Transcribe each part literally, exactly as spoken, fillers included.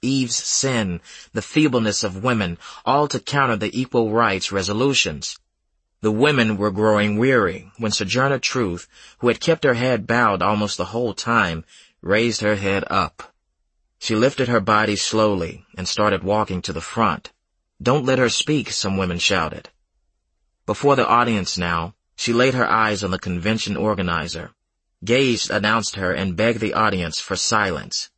Eve's sin, the feebleness of women, all to counter the equal rights resolutions. The women were growing weary when Sojourner Truth, who had kept her head bowed almost the whole time, raised her head up. She lifted her body slowly and started walking to the front. "Don't let her speak," some women shouted. Before the audience now, she laid her eyes on the convention organizer. Gage announced her and begged the audience for silence.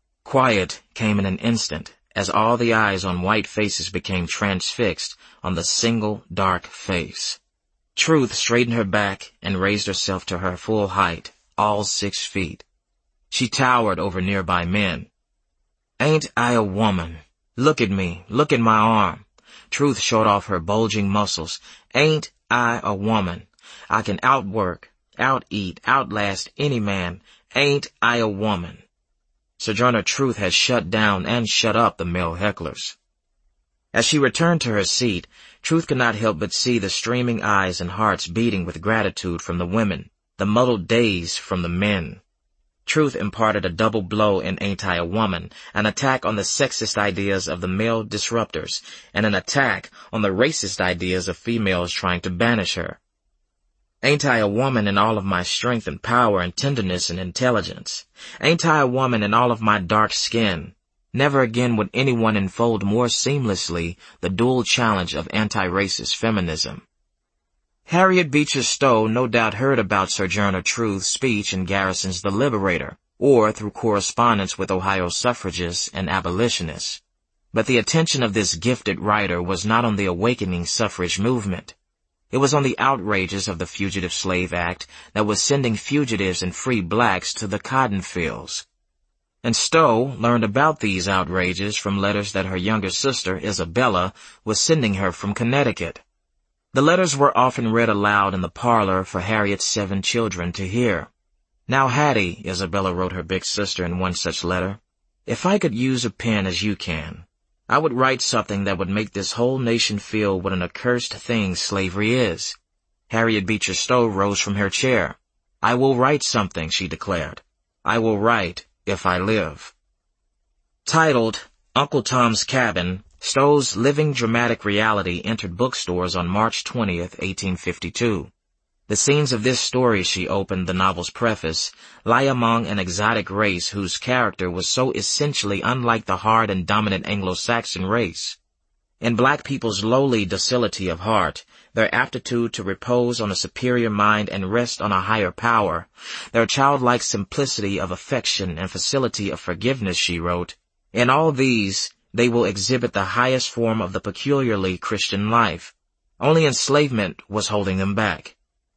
Quiet came in an instant as all the eyes on white faces became transfixed on the single dark face. Truth straightened her back and raised herself to her full height, all six feet. She towered over nearby men. "Ain't I a woman? Look at me, look at my arm." Truth showed off her bulging muscles. "Ain't I a woman? I can outwork, out-eat, outlast any man. Ain't I a woman?" Sojourner Truth had shut down and shut up the male hecklers. As she returned to her seat, Truth could not help but see the streaming eyes and hearts beating with gratitude from the women, the muddled days from the men. Truth imparted a double blow in Ain't I a Woman, an attack on the sexist ideas of the male disruptors, and an attack on the racist ideas of females trying to banish her. Ain't I a woman in all of my strength and power and tenderness and intelligence? Ain't I a woman in all of my dark skin? Never again would anyone enfold more seamlessly the dual challenge of anti-racist feminism. Harriet Beecher Stowe no doubt heard about Sojourner Truth's speech in Garrison's The Liberator, or through correspondence with Ohio suffragists and abolitionists. But the attention of this gifted writer was not on the awakening suffrage movement. It was on the outrages of the Fugitive Slave Act that was sending fugitives and free blacks to the cotton fields. And Stowe learned about these outrages from letters that her younger sister, Isabella, was sending her from Connecticut. The letters were often read aloud in the parlor for Harriet's seven children to hear. "Now, Hattie," Isabella wrote her big sister in one such letter, "if I could use a pen as you can, I would write something that would make this whole nation feel what an accursed thing slavery is." Harriet Beecher Stowe rose from her chair. "I will write something," she declared. "I will write if I live." Titled Uncle Tom's Cabin, Stowe's living dramatic reality entered bookstores on March twentieth, eighteen fifty-two. The scenes of this story, she opened the novel's preface, lie among an exotic race whose character was so essentially unlike the hard and dominant Anglo-Saxon race. In black people's lowly docility of heart, their aptitude to repose on a superior mind and rest on a higher power, their childlike simplicity of affection and facility of forgiveness, she wrote, in all these, they will exhibit the highest form of the peculiarly Christian life. Only enslavement was holding them back.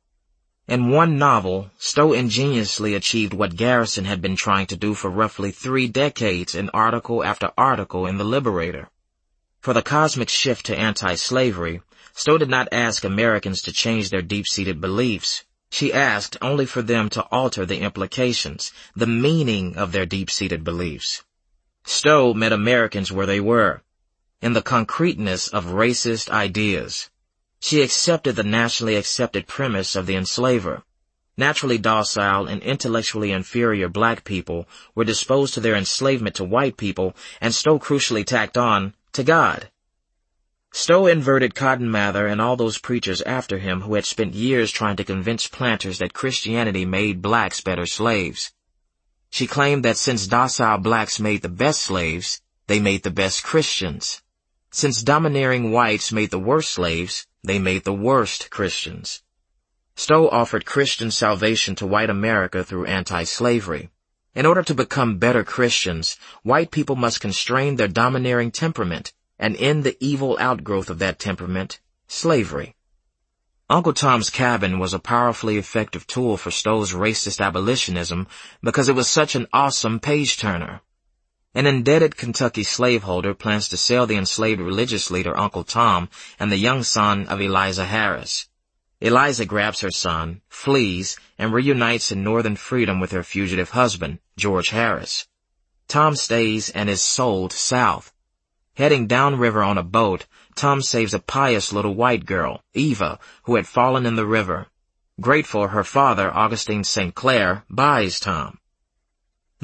In one novel, Stowe ingeniously achieved what Garrison had been trying to do for roughly three decades in article after article in The Liberator. For the cosmic shift to anti-slavery, Stowe did not ask Americans to change their deep-seated beliefs. She asked only for them to alter the implications, the meaning of their deep-seated beliefs. Stowe met Americans where they were, in the concreteness of racist ideas. She accepted the nationally accepted premise of the enslaver. Naturally docile and intellectually inferior black people were disposed to their enslavement to white people, and Stowe crucially tacked on, to God. Stowe inverted Cotton Mather and all those preachers after him who had spent years trying to convince planters that Christianity made blacks better slaves. She claimed that since docile blacks made the best slaves, they made the best Christians. Since domineering whites made the worst slaves, they made the worst Christians. Stowe offered Christian salvation to white America through anti-slavery. In order to become better Christians, white people must constrain their domineering temperament and end the evil outgrowth of that temperament, slavery. Uncle Tom's Cabin was a powerfully effective tool for Stowe's racist abolitionism because it was such an awesome page-turner. An indebted Kentucky slaveholder plans to sell the enslaved religious leader Uncle Tom and the young son of Eliza Harris. Eliza grabs her son, flees, and reunites in northern freedom with her fugitive husband, George Harris. Tom stays and is sold south. Heading downriver on a boat, Tom saves a pious little white girl, Eva, who had fallen in the river. Grateful, her father, Augustine Saint Clair, buys Tom.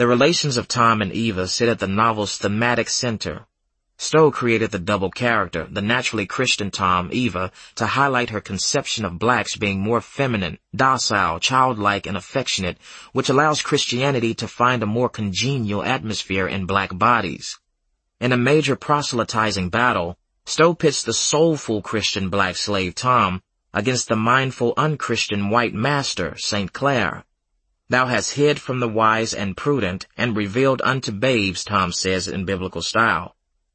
The relations of Tom and Eva sit at the novel's thematic center. Stowe created the double character, the naturally Christian Tom, Eva, to highlight her conception of blacks being more feminine, docile, childlike, and affectionate, which allows Christianity to find a more congenial atmosphere in black bodies. In a major proselytizing battle, Stowe pits the soulful Christian black slave Tom against the mindful unchristian white master, Saint Clair. "Thou hast hid from the wise and prudent, and revealed unto babes," Tom says in biblical style.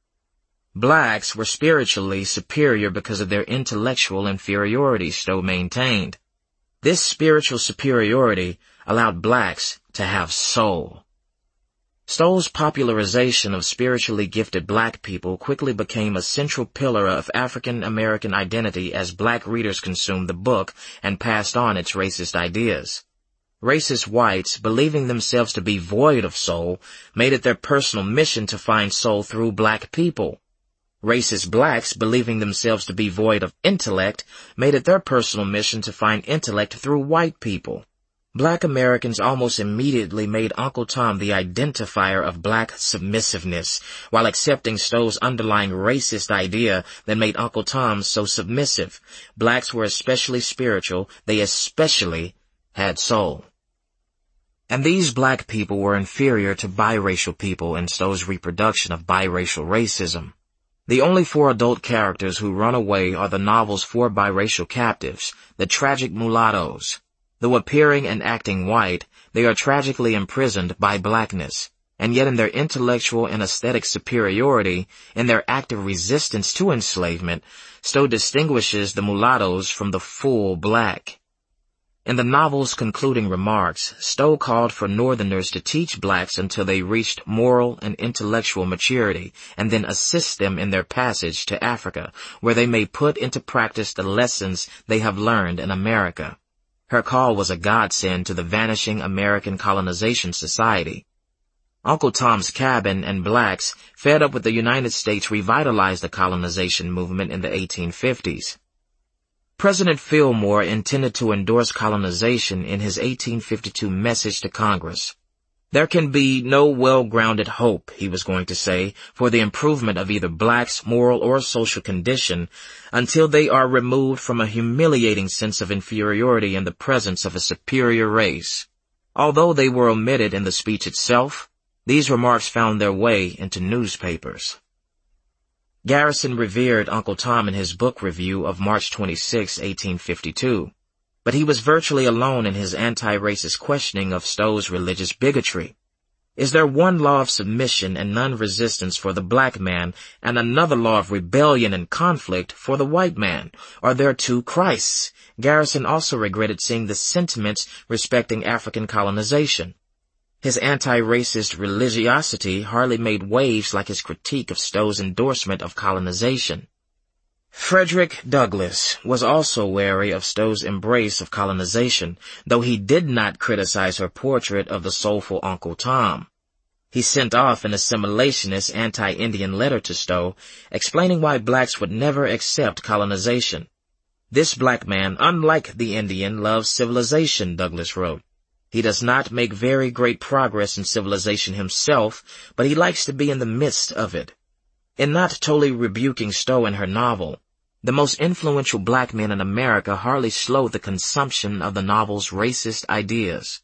Blacks were spiritually superior because of their intellectual inferiority, Stowe maintained. This spiritual superiority allowed blacks to have soul. Stowe's popularization of spiritually gifted black people quickly became a central pillar of African American identity as black readers consumed the book and passed on its racist ideas. Racist whites, believing themselves to be void of soul, made it their personal mission to find soul through black people. Racist blacks, believing themselves to be void of intellect, made it their personal mission to find intellect through white people. Black Americans almost immediately made Uncle Tom the identifier of black submissiveness, while accepting Stowe's underlying racist idea that made Uncle Tom so submissive. Blacks were especially spiritual, they especially had soul. And these black people were inferior to biracial people in Stowe's reproduction of biracial racism. The only four adult characters who run away are the novel's four biracial captives, the tragic mulattoes. Though appearing and acting white, they are tragically imprisoned by blackness, and yet in their intellectual and aesthetic superiority, in their active resistance to enslavement, Stowe distinguishes the mulattoes from the full black. In the novel's concluding remarks, Stowe called for Northerners to teach blacks until they reached moral and intellectual maturity, and then assist them in their passage to Africa, where they may put into practice the lessons they have learned in America. Her call was a godsend to the vanishing American colonization society. Uncle Tom's Cabin and blacks, fed up with the United States, revitalized the colonization movement in the eighteen fifties. President Fillmore intended to endorse colonization in his eighteen fifty-two message to Congress. There can be no well-grounded hope, he was going to say, for the improvement of either blacks' moral or social condition until they are removed from a humiliating sense of inferiority in the presence of a superior race. Although they were omitted in the speech itself, these remarks found their way into newspapers. Garrison revered Uncle Tom in his book review of March twenty-sixth, eighteen fifty-two, but he was virtually alone in his anti-racist questioning of Stowe's religious bigotry. Is there one law of submission and non-resistance for the black man and another law of rebellion and conflict for the white man? Are there two Christs? Garrison also regretted seeing the sentiments respecting African colonization. His anti-racist religiosity hardly made waves like his critique of Stowe's endorsement of colonization. Frederick Douglass was also wary of Stowe's embrace of colonization, though he did not criticize her portrait of the soulful Uncle Tom. He sent off an assimilationist anti-Indian letter to Stowe, explaining why blacks would never accept colonization. This black man, unlike the Indian, loves civilization, Douglass wrote. He does not make very great progress in civilization himself, but he likes to be in the midst of it. In not totally rebuking Stowe in her novel, the most influential black men in America hardly slowed the consumption of the novel's racist ideas.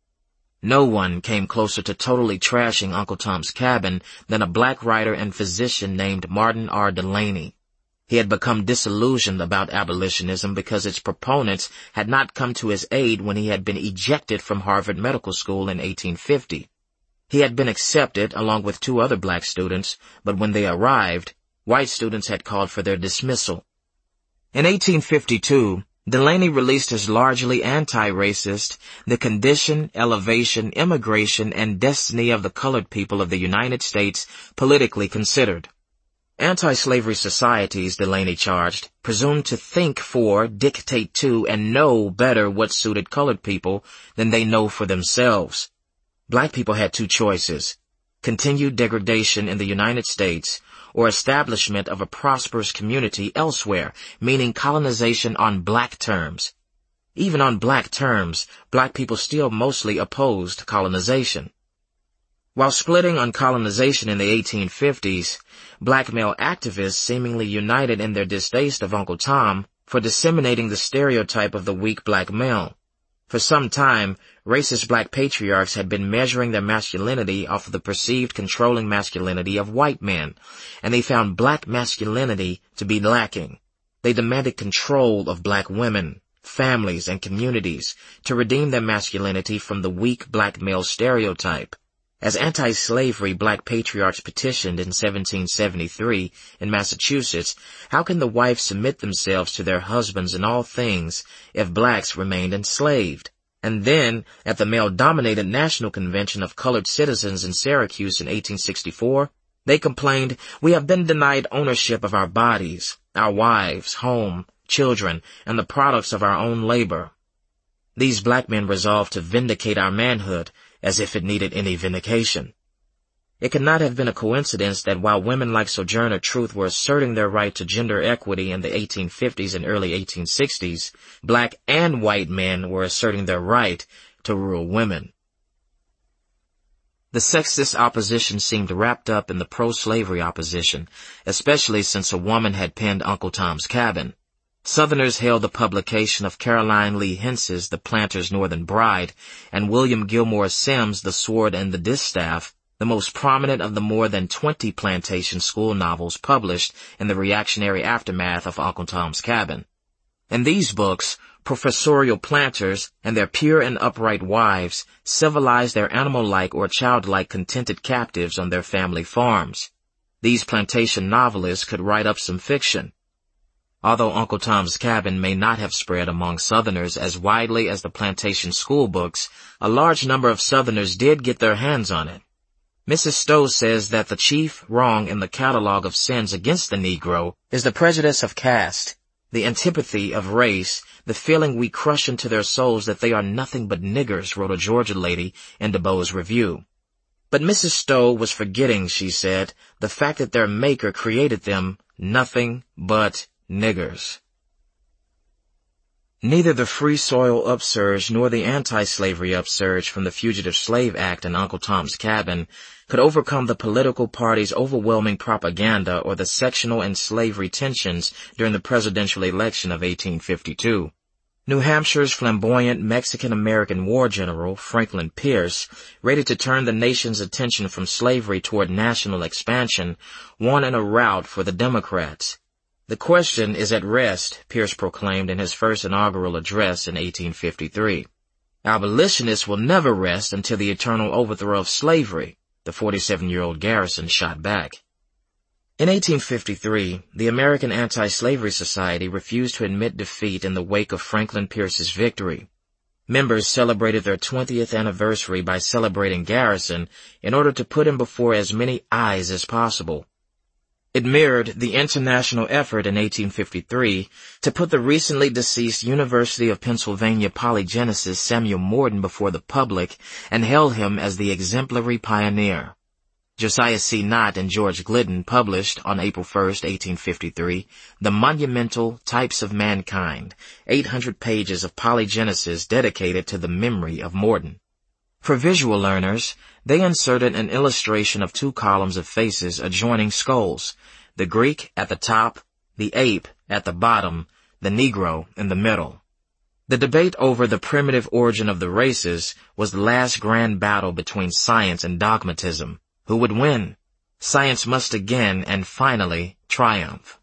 No one came closer to totally trashing Uncle Tom's Cabin than a black writer and physician named Martin R. Delany. He had become disillusioned about abolitionism because its proponents had not come to his aid when he had been ejected from Harvard Medical School in eighteen fifty. He had been accepted along with two other black students, but when they arrived, white students had called for their dismissal. In eighteen fifty-two, Delany released his largely anti-racist The Condition, Elevation, Immigration, and Destiny of the Colored People of the United States, Politically Considered. Anti-slavery societies, Delany charged, presumed to think for, dictate to, and know better what suited colored people than they know for themselves. Black people had two choices: continued degradation in the United States or establishment of a prosperous community elsewhere, meaning colonization on black terms. Even on black terms, black people still mostly opposed colonization. While splitting on colonization in the eighteen fifties, black male activists seemingly united in their distaste of Uncle Tom for disseminating the stereotype of the weak black male. For some time, racist black patriarchs had been measuring their masculinity off of the perceived controlling masculinity of white men, and they found black masculinity to be lacking. They demanded control of black women, families, and communities to redeem their masculinity from the weak black male stereotype. As anti-slavery black patriarchs petitioned in seventeen seventy-three in Massachusetts, how can the wives submit themselves to their husbands in all things if blacks remained enslaved? And then, at the male-dominated National Convention of Colored Citizens in Syracuse in eighteen sixty-four, they complained, "We have been denied ownership of our bodies, our wives, home, children, and the products of our own labor." These black men resolved to vindicate our manhood, as if it needed any vindication. It could not have been a coincidence that while women like Sojourner Truth were asserting their right to gender equity in the eighteen fifties and early eighteen sixties, black and white men were asserting their right to rule women. The sexist opposition seemed wrapped up in the pro-slavery opposition, especially since a woman had penned Uncle Tom's Cabin. Southerners hailed the publication of Caroline Lee Hence's The Planter's Northern Bride and William Gilmore Simms' The Sword and the Distaff, the most prominent of the more than twenty plantation school novels published in the reactionary aftermath of Uncle Tom's Cabin. In these books, professorial planters and their pure and upright wives civilized their animal-like or childlike contented captives on their family farms. These plantation novelists could write up some fiction. Although Uncle Tom's Cabin may not have spread among Southerners as widely as the plantation school books, a large number of Southerners did get their hands on it. Missus Stowe says that the chief wrong in the catalog of sins against the Negro is the prejudice of caste, the antipathy of race, the feeling we crush into their souls that they are nothing but niggers, wrote a Georgia lady in DeBow's Review. But Missus Stowe was forgetting, she said, the fact that their maker created them nothing but niggers. Neither the Free Soil upsurge nor the anti-slavery upsurge from the Fugitive Slave Act and Uncle Tom's Cabin could overcome the political party's overwhelming propaganda or the sectional and slavery tensions during the presidential election of eighteen fifty-two. New Hampshire's flamboyant Mexican-American war general, Franklin Pierce, ready to turn the nation's attention from slavery toward national expansion, won in a rout for the Democrats. "The question is at rest," Pierce proclaimed in his first inaugural address in eighteen fifty-three. "Abolitionists will never rest until the eternal overthrow of slavery," the forty-seven-year-old Garrison shot back. In eighteen fifty-three, the American Anti-Slavery Society refused to admit defeat in the wake of Franklin Pierce's victory. Members celebrated their twentieth anniversary by celebrating Garrison in order to put him before as many eyes as possible. It mirrored the international effort in eighteen fifty-three to put the recently deceased University of Pennsylvania polygenicist Samuel Morton before the public and hailed him as the exemplary pioneer. Josiah C. Nott and George Glidden published, on April first, eighteen fifty-three, The Monumental Types of Mankind, eight hundred pages of polygenesis dedicated to the memory of Morton. For visual learners, they inserted an illustration of two columns of faces adjoining skulls, the Greek at the top, the ape at the bottom, the Negro in the middle. The debate over the primitive origin of the races was the last grand battle between science and dogmatism. Who would win? Science must again and finally triumph.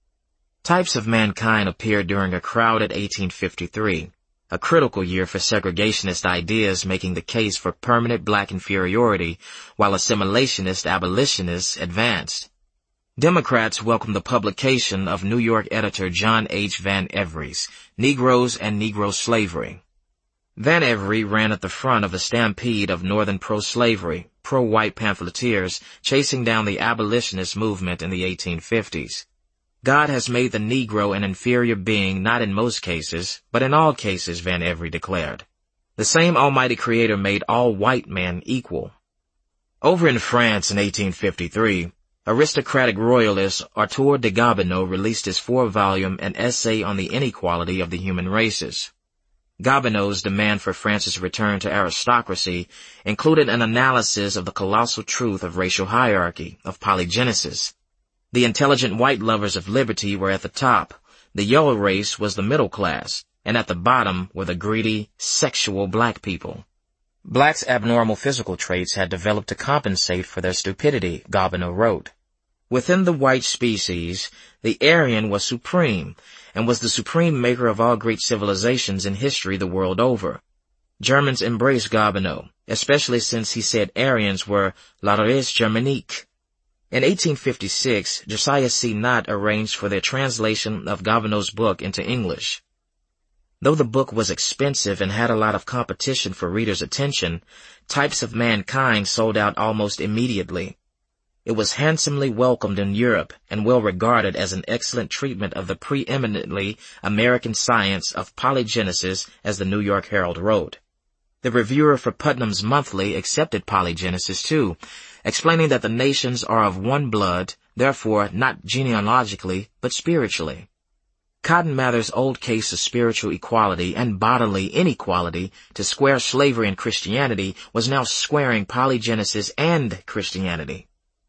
Types of Mankind appeared during a crowded eighteen fifty-three, a critical year for segregationist ideas making the case for permanent black inferiority, while assimilationist abolitionists advanced. Democrats welcomed the publication of New York editor John H. Van Every's Negroes and Negro Slavery. Van Every ran at the front of a stampede of Northern pro-slavery, pro-white pamphleteers chasing down the abolitionist movement in the eighteen fifties. God has made the Negro an inferior being not in most cases, but in all cases, Van Every declared. The same almighty creator made all white men equal. Over in France in eighteen fifty-three, aristocratic royalist Arthur de Gobineau released his four-volume An Essay on the Inequality of the Human Races. Gobineau's demand for France's return to aristocracy included an analysis of the colossal truth of racial hierarchy, of polygenesis. The intelligent white lovers of liberty were at the top, the yellow race was the middle class, and at the bottom were the greedy, sexual black people. Blacks' abnormal physical traits had developed to compensate for their stupidity, Gobineau wrote. Within the white species, the Aryan was supreme, and was the supreme maker of all great civilizations in history the world over. Germans embraced Gobineau, especially since he said Aryans were la race germanique. In eighteen fifty-six, Josiah C. Nott arranged for their translation of Gobineau's book into English. Though the book was expensive and had a lot of competition for readers' attention, Types of Mankind sold out almost immediately. It was handsomely welcomed in Europe and well regarded as an excellent treatment of the preeminently American science of polygenesis, as the New York Herald wrote. The reviewer for Putnam's Monthly accepted polygenesis too, explaining that the nations are of one blood, therefore not genealogically, but spiritually. Cotton Mather's old case of spiritual equality and bodily inequality to square slavery and Christianity was now squaring polygenesis and Christianity.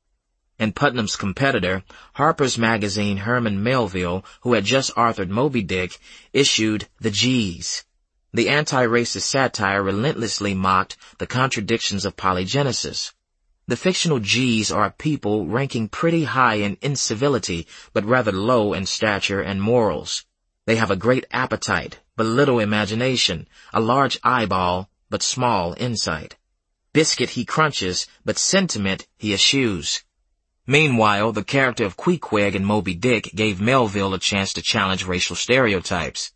And Putnam's competitor, Harper's Magazine Herman Melville, who had just authored Moby Dick, issued The G's. The anti-racist satire relentlessly mocked the contradictions of polygenesis. The fictional G's are people ranking pretty high in incivility, but rather low in stature and morals. They have a great appetite, but little imagination, a large eyeball, but small insight. Biscuit he crunches, but sentiment he eschews. Meanwhile, the character of Queequeg in Moby Dick gave Melville a chance to challenge racial stereotypes.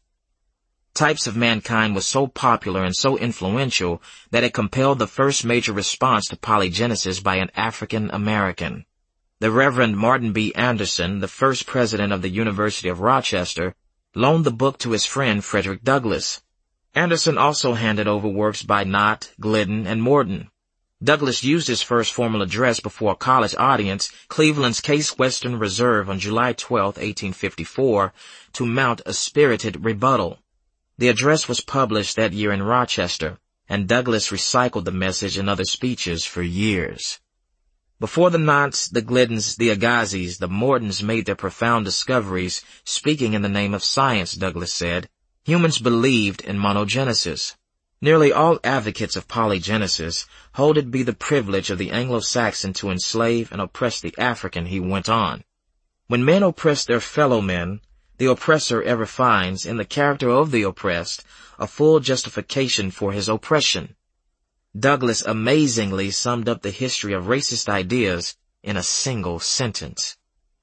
Types of Mankind was so popular and so influential that it compelled the first major response to polygenesis by an African American. The Reverend Martin B. Anderson, the first president of the University of Rochester, loaned the book to his friend Frederick Douglass. Anderson also handed over works by Nott, Glidden, and Morton. Douglass used his first formal address before a college audience, Cleveland's Case Western Reserve, on July twelfth, eighteen fifty-four, to mount a spirited rebuttal. The address was published that year in Rochester, and Douglass recycled the message in other speeches for years. Before the Knotts, the Gliddens, the Agazis, the Mortons made their profound discoveries, speaking in the name of science, Douglass said, humans believed in monogenesis. Nearly all advocates of polygenesis hold it be the privilege of the Anglo-Saxon to enslave and oppress the African, he went on. When men oppress their fellow men, the oppressor ever finds, in the character of the oppressed, a full justification for his oppression. Douglass amazingly summed up the history of racist ideas in a single sentence.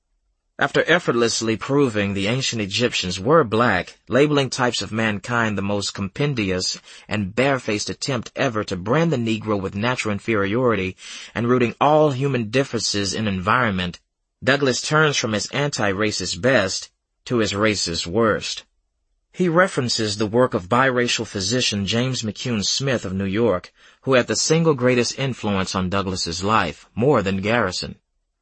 After effortlessly proving the ancient Egyptians were black, labeling Types of Mankind the most compendious and barefaced attempt ever to brand the Negro with natural inferiority, and rooting all human differences in environment, Douglass turns from his anti-racist best to his racist worst. He references the work of biracial physician James McCune Smith of New York, who had the single greatest influence on Douglass's life, more than Garrison.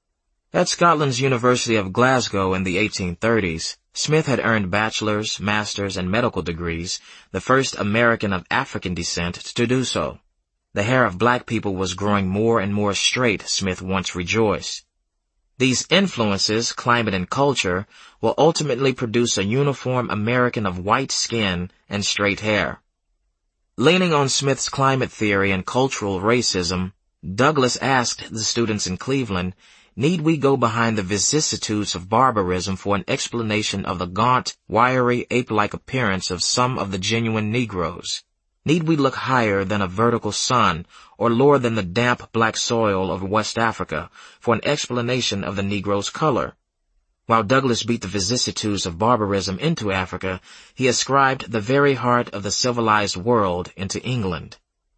At Scotland's University of Glasgow in the eighteen thirties, Smith had earned bachelor's, master's, and medical degrees, the first American of African descent to do so. The hair of black people was growing more and more straight, Smith once rejoiced. These influences, climate and culture, will ultimately produce a uniform American of white skin and straight hair. Leaning on Smith's climate theory and cultural racism, Douglass asked the students in Cleveland, need we go behind the vicissitudes of barbarism for an explanation of the gaunt, wiry, ape-like appearance of some of the genuine Negroes? Need we look higher than a vertical sun, or lower than the damp black soil of West Africa, for an explanation of the Negro's color? While Douglass beat the vicissitudes of barbarism into Africa, he ascribed the very heart of the civilized world into England.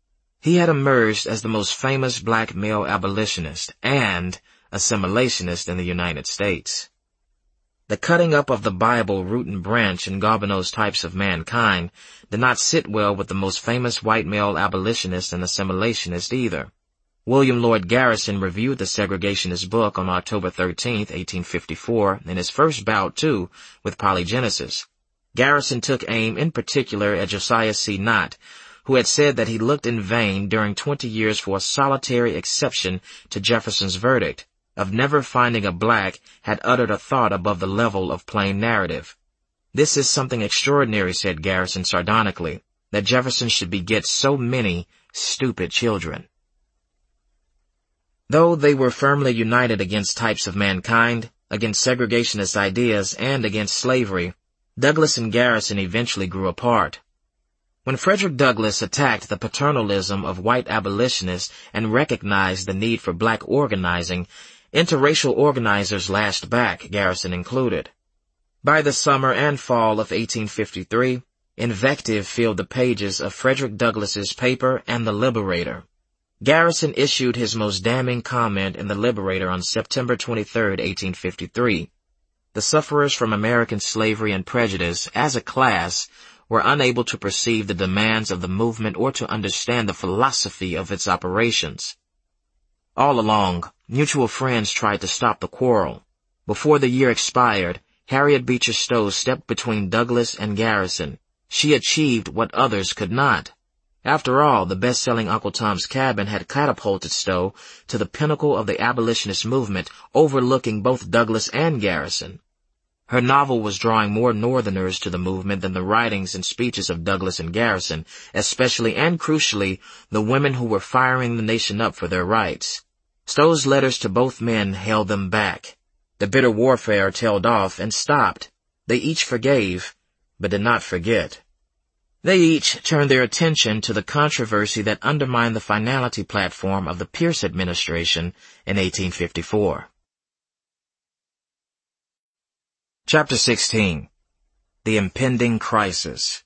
He had emerged as the most famous black male abolitionist and assimilationist in the United States. The cutting up of the Bible root and branch in Gobineau's Types of Mankind did not sit well with the most famous white male abolitionist and assimilationist either. William Lloyd Garrison reviewed the segregationist book on October thirteenth, eighteen fifty-four, in his first bout, too, with polygenesis. Garrison took aim in particular at Josiah C. Nott, who had said that he looked in vain during twenty years for a solitary exception to Jefferson's verdict of never finding a black had uttered a thought above the level of plain narrative. This is something extraordinary, said Garrison sardonically, that Jefferson should beget so many stupid children. Though they were firmly united against types of mankind, against segregationist ideas, and against slavery, Douglas and Garrison eventually grew apart. When Frederick Douglass attacked the paternalism of white abolitionists and recognized the need for black organizing, interracial organizers lashed back, Garrison included. By the summer and fall of eighteen fifty-three, invective filled the pages of Frederick Douglass's paper and the Liberator. Garrison issued his most damning comment in the Liberator on September twenty-third, eighteen fifty-three. The sufferers from American slavery and prejudice, as a class, were unable to perceive the demands of the movement or to understand the philosophy of its operations. All along, mutual friends tried to stop the quarrel. Before the year expired, Harriet Beecher Stowe stepped between Douglass and Garrison. She achieved what others could not. After all, the best-selling Uncle Tom's Cabin had catapulted Stowe to the pinnacle of the abolitionist movement, overlooking both Douglass and Garrison. Her novel was drawing more Northerners to the movement than the writings and speeches of Douglass and Garrison, especially and crucially the women who were firing the nation up for their rights. Stowe's letters to both men held them back. The bitter warfare tailed off and stopped. They each forgave, but did not forget. They each turned their attention to the controversy that undermined the finality platform of the Pierce administration in eighteen fifty-four. Chapter sixteen. The Impending Crisis.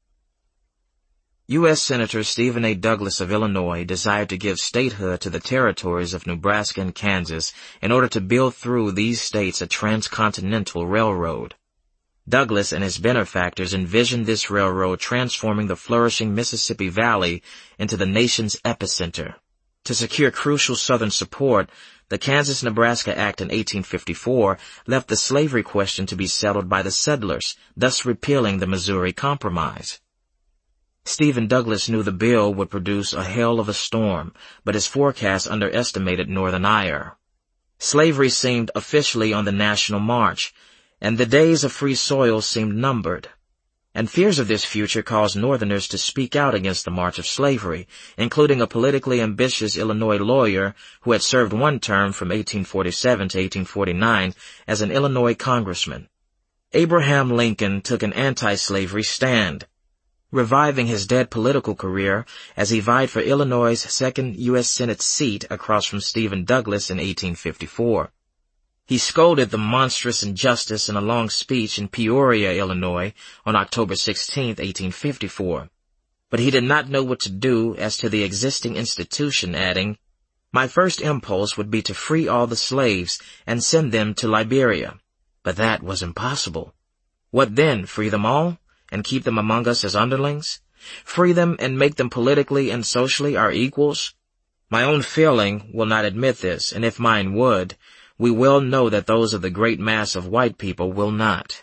U S Senator Stephen A. Douglas of Illinois desired to give statehood to the territories of Nebraska and Kansas in order to build through these states a transcontinental railroad. Douglas and his benefactors envisioned this railroad transforming the flourishing Mississippi Valley into the nation's epicenter. To secure crucial Southern support, the Kansas-Nebraska Act in eighteen fifty-four left the slavery question to be settled by the settlers, thus repealing the Missouri Compromise. Stephen Douglas knew the bill would produce a hell of a storm, but his forecast underestimated Northern ire. Slavery seemed officially on the national march, and the days of free soil seemed numbered. And fears of this future caused Northerners to speak out against the march of slavery, including a politically ambitious Illinois lawyer who had served one term from eighteen forty-seven to eighteen forty-nine as an Illinois congressman. Abraham Lincoln took an anti-slavery stand, reviving his dead political career as he vied for Illinois' second U S Senate seat across from Stephen Douglas in eighteen fifty-four. He scolded the monstrous injustice in a long speech in Peoria, Illinois, on October sixteenth, eighteen fifty-four. But he did not know what to do as to the existing institution, adding, "My first impulse would be to free all the slaves and send them to Liberia. But that was impossible. What then, free them all, and keep them among us as underlings? Free them and make them politically and socially our equals? My own feeling will not admit this, and if mine would, we well know that those of the great mass of white people will not."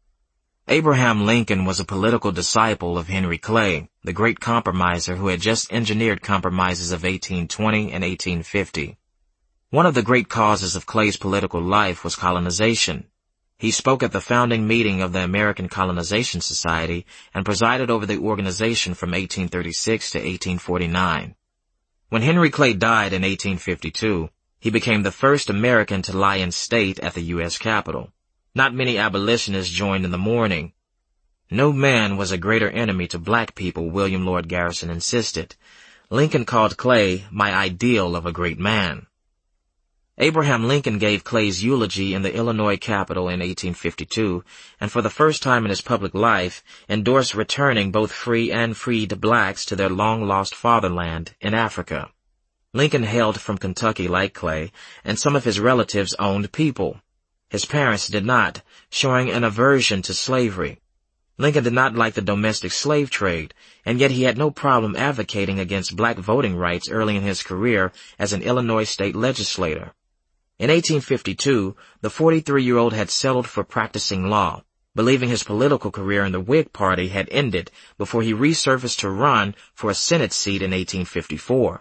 Abraham Lincoln was a political disciple of Henry Clay, the great compromiser who had just engineered compromises of eighteen twenty and eighteen fifty. One of the great causes of Clay's political life was colonization. He spoke at the founding meeting of the American Colonization Society and presided over the organization from eighteen thirty-six to eighteen forty-nine. When Henry Clay died in eighteen fifty-two, he became the first American to lie in state at the U S Capitol. Not many abolitionists joined in the mourning. No man was a greater enemy to black people, William Lloyd Garrison insisted. Lincoln called Clay my ideal of a great man. Abraham Lincoln gave Clay's eulogy in the Illinois Capitol in eighteen fifty-two, and for the first time in his public life, endorsed returning both free and freed blacks to their long-lost fatherland in Africa. Lincoln hailed from Kentucky like Clay, and some of his relatives owned people. His parents did not, showing an aversion to slavery. Lincoln did not like the domestic slave trade, and yet he had no problem advocating against black voting rights early in his career as an Illinois state legislator. In eighteen fifty-two, the forty-three-year-old had settled for practicing law. believing his political career in the Whig Party had ended before he resurfaced to run for a Senate seat in eighteen fifty-four.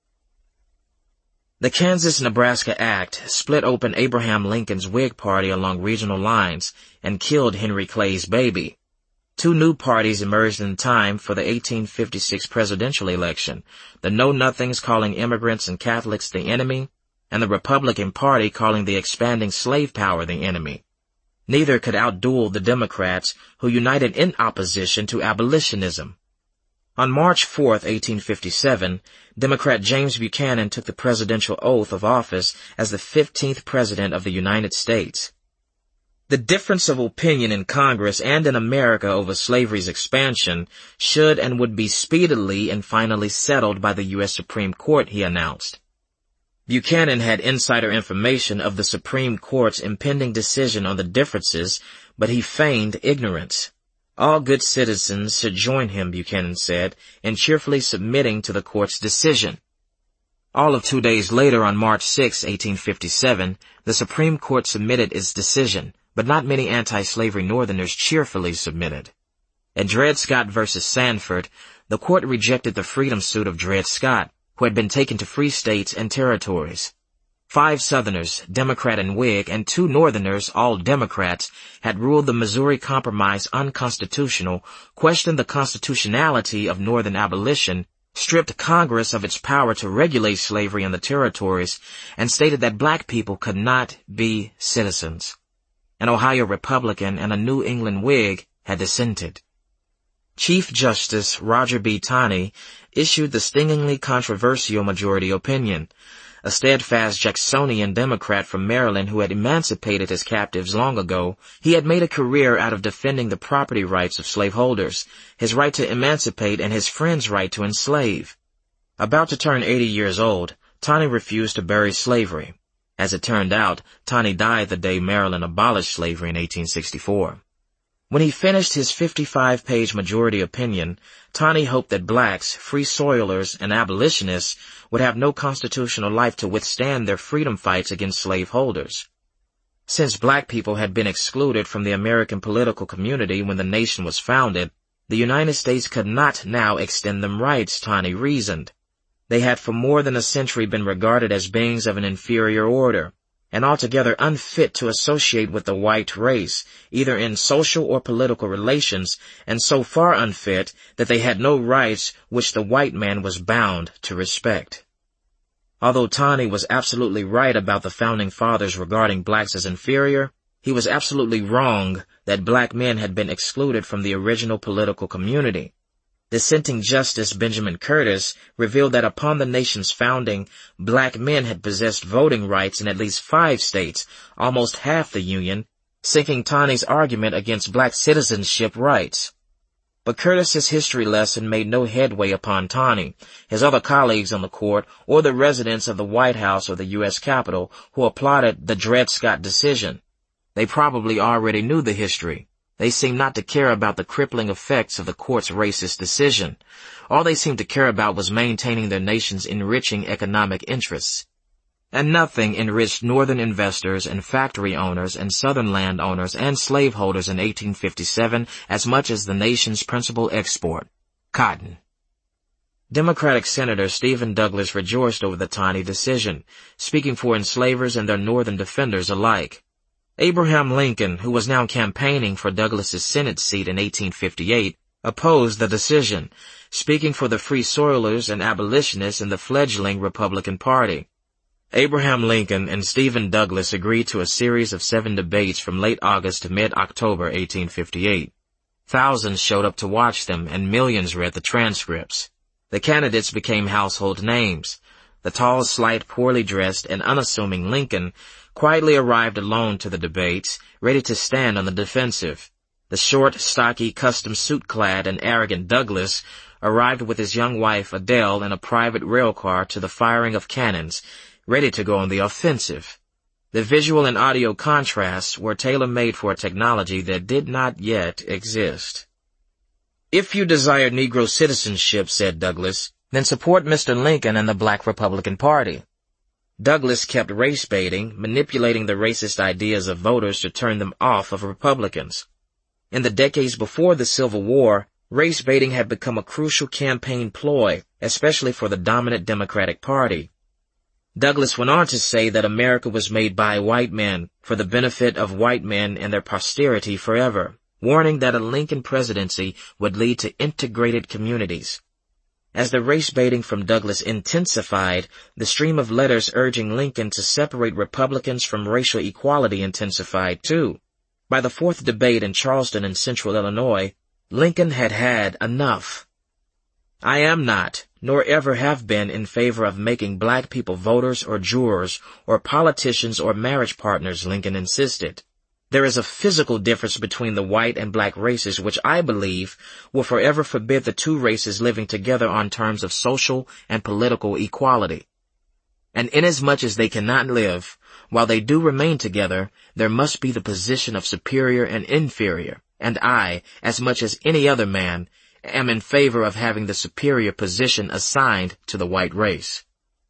The Kansas-Nebraska Act split open Abraham Lincoln's Whig Party along regional lines and killed Henry Clay's baby. Two new parties emerged in time for the eighteen fifty-six presidential election, the Know-Nothings calling immigrants and Catholics the enemy, and the Republican Party calling the expanding slave power the enemy. Neither could outduel the Democrats, who united in opposition to abolitionism. On March fourth, eighteen fifty-seven, Democrat James Buchanan took the presidential oath of office as the fifteenth President of the United States. The difference of opinion in Congress and in America over slavery's expansion should and would be speedily and finally settled by the U S Supreme Court, he announced. Buchanan had insider information of the Supreme Court's impending decision on the differences, but he feigned ignorance. All good citizens should join him, Buchanan said, in cheerfully submitting to the court's decision. All of two days later, on March sixth, eighteen fifty-seven, the Supreme Court submitted its decision, but not many anti-slavery Northerners cheerfully submitted. In Dred Scott versus Sanford, the court rejected the freedom suit of Dred Scott, who had been taken to free states and territories. Five Southerners, Democrat and Whig, and two Northerners, all Democrats, had ruled the Missouri Compromise unconstitutional, questioned the constitutionality of Northern abolition, stripped Congress of its power to regulate slavery in the territories, and stated that black people could not be citizens. An Ohio Republican and a New England Whig had dissented. Chief Justice Roger B. Taney issued the stingingly controversial majority opinion. A steadfast Jacksonian Democrat from Maryland who had emancipated his captives long ago, he had made a career out of defending the property rights of slaveholders, his right to emancipate and his friend's right to enslave. About to turn eighty years old, Taney refused to bury slavery. As it turned out, Taney died the day Maryland abolished slavery in eighteen sixty-four. When he finished his fifty-five page majority opinion, Taney hoped that blacks, free soilers, and abolitionists would have no constitutional life to withstand their freedom fights against slaveholders. Since black people had been excluded from the American political community when the nation was founded, the United States could not now extend them rights, Taney reasoned. They had for more than a century been regarded as beings of an inferior order, and altogether unfit to associate with the white race, either in social or political relations, and so far unfit that they had no rights which the white man was bound to respect. Although Taney was absolutely right about the Founding Fathers regarding blacks as inferior, he was absolutely wrong that black men had been excluded from the original political community. Dissenting Justice Benjamin Curtis revealed that upon the nation's founding, black men had possessed voting rights in at least five states, almost half the Union, sinking Taney's argument against black citizenship rights. But Curtis's history lesson made no headway upon Taney, his other colleagues on the court, or the residents of the White House or the U S Capitol who applauded the Dred Scott decision. They probably already knew the history. They seemed not to care about the crippling effects of the court's racist decision. All they seemed to care about was maintaining their nation's enriching economic interests. And nothing enriched Northern investors and factory owners and Southern landowners and slaveholders in eighteen fifty-seven as much as the nation's principal export, cotton. Democratic Senator Stephen Douglas rejoiced over the Taney decision, speaking for enslavers and their Northern defenders alike. Abraham Lincoln, who was now campaigning for Douglas's Senate seat in eighteen fifty-eight, opposed the decision, speaking for the free soilers and abolitionists in the fledgling Republican Party. Abraham Lincoln and Stephen Douglas agreed to a series of seven debates from late August to mid-October eighteen fifty-eight. Thousands showed up to watch them, and millions read the transcripts. The candidates became household names. The tall, slight, poorly dressed, and unassuming Lincoln quietly arrived alone to the debates, ready to stand on the defensive. The short, stocky, custom suit-clad, and arrogant Douglas arrived with his young wife Adele in a private rail car to the firing of cannons, ready to go on the offensive. The visual and audio contrasts were tailor-made for a technology that did not yet exist. "If you desire Negro citizenship," said Douglas, "then support Mister Lincoln and the Black Republican Party." Douglas kept race-baiting, manipulating the racist ideas of voters to turn them off of Republicans. In the decades before the Civil War, race baiting had become a crucial campaign ploy, especially for the dominant Democratic Party. Douglas went on to say that America was made by white men for the benefit of white men and their posterity forever, warning that a Lincoln presidency would lead to integrated communities. As the race baiting from Douglas intensified, the stream of letters urging Lincoln to separate Republicans from racial equality intensified too. By the fourth debate in Charleston in central Illinois, Lincoln had had enough. "I am not, nor ever have been, in favor of making black people voters or jurors or politicians or marriage partners," Lincoln insisted. "There is a physical difference between the white and black races which I believe will forever forbid the two races living together on terms of social and political equality. And inasmuch as they cannot live, while they do remain together, there must be the position of superior and inferior, and I, as much as any other man, am in favor of having the superior position assigned to the white race."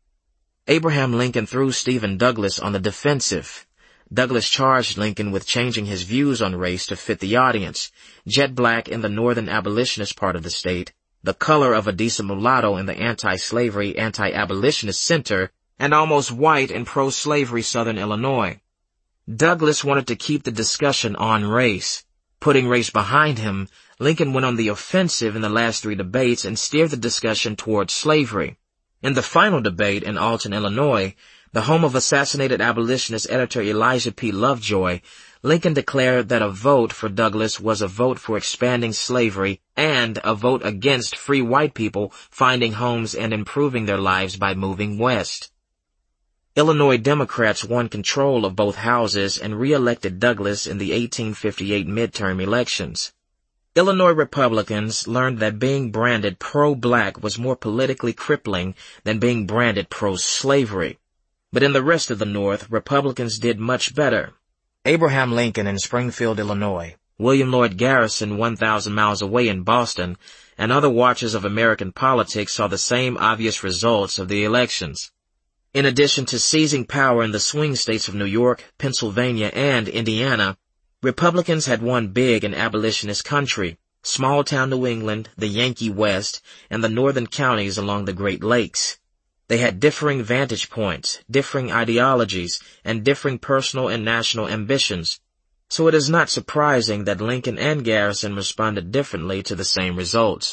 Abraham Lincoln threw Stephen Douglas on the defensive. Douglas charged Lincoln with changing his views on race to fit the audience, jet black in the northern abolitionist part of the state, the color of a decent mulatto in the anti-slavery, anti-abolitionist center, and almost white in pro-slavery southern Illinois. Douglas wanted to keep the discussion on race. Putting race behind him, Lincoln went on the offensive in the last three debates and steered the discussion toward slavery. In the final debate in Alton, Illinois, the home of assassinated abolitionist editor Elijah P. Lovejoy, Lincoln declared that a vote for Douglas was a vote for expanding slavery and a vote against free white people finding homes and improving their lives by moving west. Illinois Democrats won control of both houses and re-elected Douglas in the eighteen fifty-eight midterm elections. Illinois Republicans learned that being branded pro-black was more politically crippling than being branded pro-slavery. But in the rest of the North, Republicans did much better. Abraham Lincoln in Springfield, Illinois, William Lloyd Garrison one thousand miles away in Boston, and other watchers of American politics saw the same obvious results of the elections. In addition to seizing power in the swing states of New York, Pennsylvania, and Indiana, Republicans had won big in abolitionist country, small-town New England, the Yankee West, and the northern counties along the Great Lakes. They had differing vantage points, differing ideologies, and differing personal and national ambitions, so it is not surprising that Lincoln and Garrison responded differently to the same results.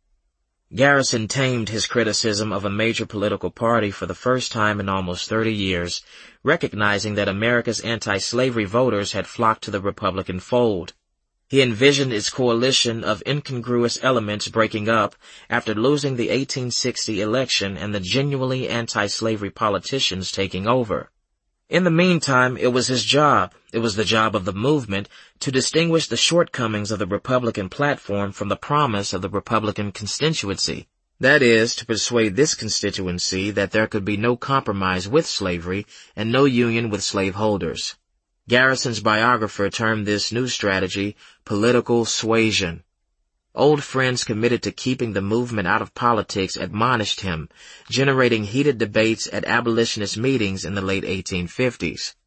Garrison tamed his criticism of a major political party for the first time in almost thirty years, recognizing that America's anti-slavery voters had flocked to the Republican fold. He envisioned its coalition of incongruous elements breaking up after losing the eighteen sixty election and the genuinely anti-slavery politicians taking over. In the meantime, it was his job, it was the job of the movement, to distinguish the shortcomings of the Republican platform from the promise of the Republican constituency. That is, to persuade this constituency that there could be no compromise with slavery and no union with slaveholders. Garrison's biographer termed this new strategy political suasion. Old friends committed to keeping the movement out of politics admonished him, generating heated debates at abolitionist meetings in the late eighteen fifties.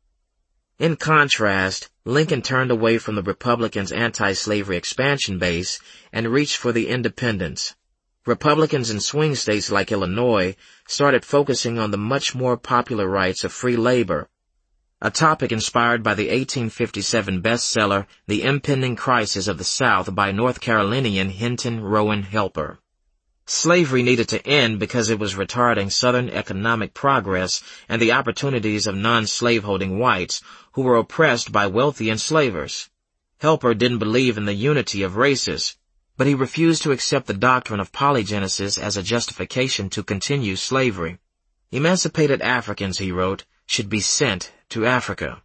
In contrast, Lincoln turned away from the Republicans' anti-slavery expansion base and reached for the independents. Republicans in swing states like Illinois started focusing on the much more popular rights of free labor, a topic inspired by the eighteen fifty-seven bestseller The Impending Crisis of the South by North Carolinian Hinton Rowan Helper. Slavery needed to end because it was retarding Southern economic progress and the opportunities of non-slaveholding whites who were oppressed by wealthy enslavers. Helper didn't believe in the unity of races, but he refused to accept the doctrine of polygenesis as a justification to continue slavery. Emancipated Africans, he wrote, should be sent to Africa.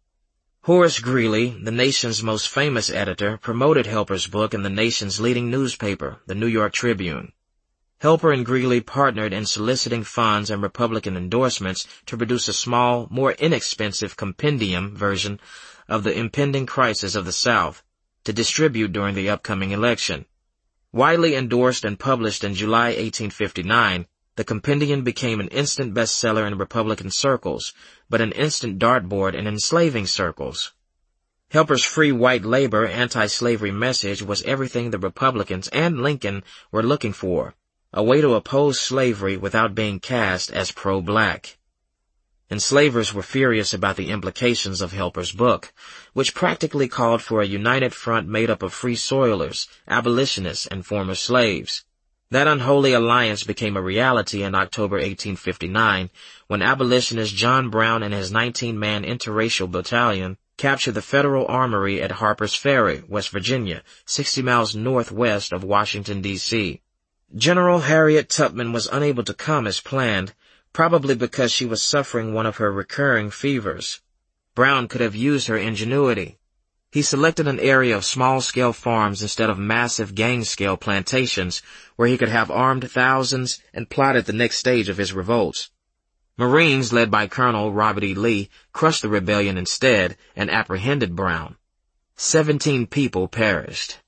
Horace Greeley, the nation's most famous editor, promoted Helper's book in the nation's leading newspaper, the New York Tribune. Helper and Greeley partnered in soliciting funds and Republican endorsements to produce a small, more inexpensive compendium version of The Impending Crisis of the South to distribute during the upcoming election. Widely endorsed and published in July eighteen fifty-nine, the compendium became an instant bestseller in Republican circles, but an instant dartboard in enslaving circles. Helper's free white labor anti-slavery message was everything the Republicans and Lincoln were looking for, a way to oppose slavery without being cast as pro-black. Enslavers were furious about the implications of Helper's book, which practically called for a united front made up of free soilers, abolitionists, and former slaves. That unholy alliance became a reality in October eighteen fifty-nine, when abolitionist John Brown and his nineteen-man interracial battalion captured the Federal Armory at Harper's Ferry, West Virginia, sixty miles northwest of Washington, D C General Harriet Tubman was unable to come as planned, probably because she was suffering one of her recurring fevers. Brown could have used her ingenuity. He selected an area of small-scale farms instead of massive gang-scale plantations where he could have armed thousands and plotted the next stage of his revolts. Marines, led by Colonel Robert E. Lee, crushed the rebellion instead and apprehended Brown. Seventeen people perished.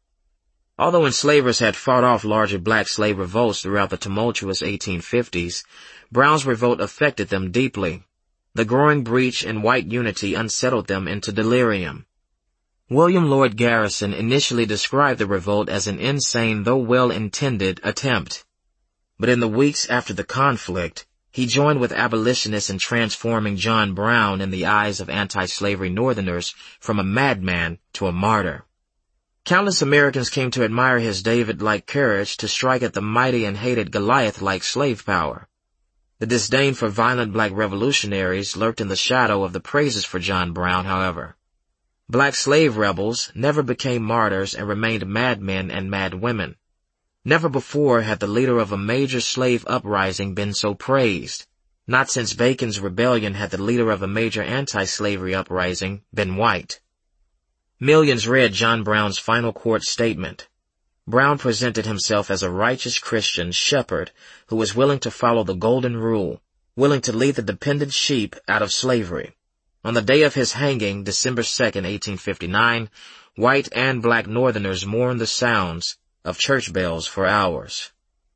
Although enslavers had fought off larger black slave revolts throughout the tumultuous eighteen fifties, Brown's revolt affected them deeply. The growing breach in white unity unsettled them into delirium. William Lloyd Garrison initially described the revolt as an insane though well-intended attempt. But in the weeks after the conflict, he joined with abolitionists in transforming John Brown in the eyes of anti-slavery Northerners from a madman to a martyr. Countless Americans came to admire his David-like courage to strike at the mighty and hated Goliath-like slave power. The disdain for violent black revolutionaries lurked in the shadow of the praises for John Brown, however. Black slave rebels never became martyrs and remained madmen and madwomen. Never before had the leader of a major slave uprising been so praised. Not since Bacon's rebellion had the leader of a major anti-slavery uprising been white. Millions read John Brown's final court statement. Brown presented himself as a righteous Christian shepherd who was willing to follow the golden rule, willing to lead the dependent sheep out of slavery. On the day of his hanging, December second, eighteen fifty-nine, white and black Northerners mourned the sounds of church bells for hours.